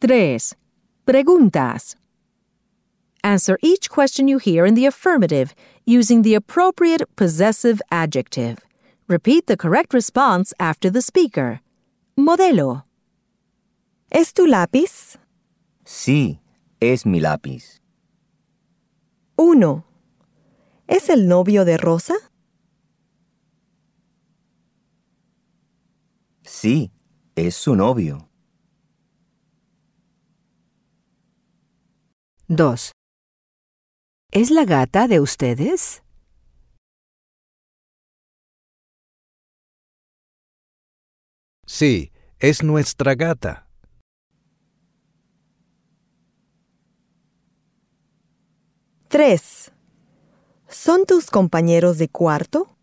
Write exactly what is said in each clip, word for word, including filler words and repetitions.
Tres. Preguntas. Answer each question you hear in the affirmative using the appropriate possessive adjective. Repeat the correct response after the speaker. Modelo. ¿Es tu lápiz? Sí, es mi lápiz. Uno. ¿Es el novio de Rosa? Sí, es su novio. Dos. ¿Es la gata de ustedes? Sí, es nuestra gata. Tres. ¿Son tus compañeros de cuarto?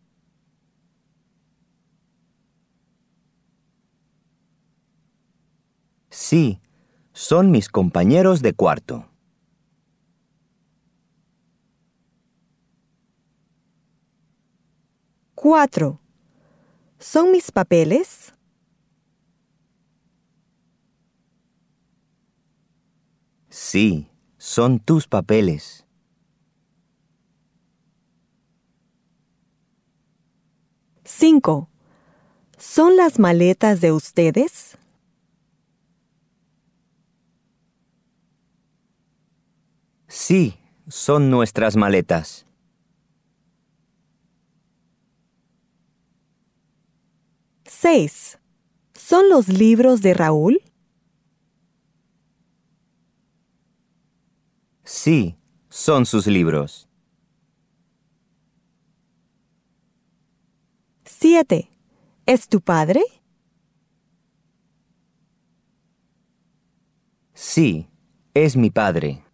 Sí, son mis compañeros de cuarto. Cuatro. ¿Son mis papeles? Sí, son tus papeles. Cinco. ¿Son las maletas de ustedes? Sí, son nuestras maletas. Seis. ¿Son los libros de Raúl? Sí, son sus libros. Siete. ¿Es tu padre? Sí, es mi padre.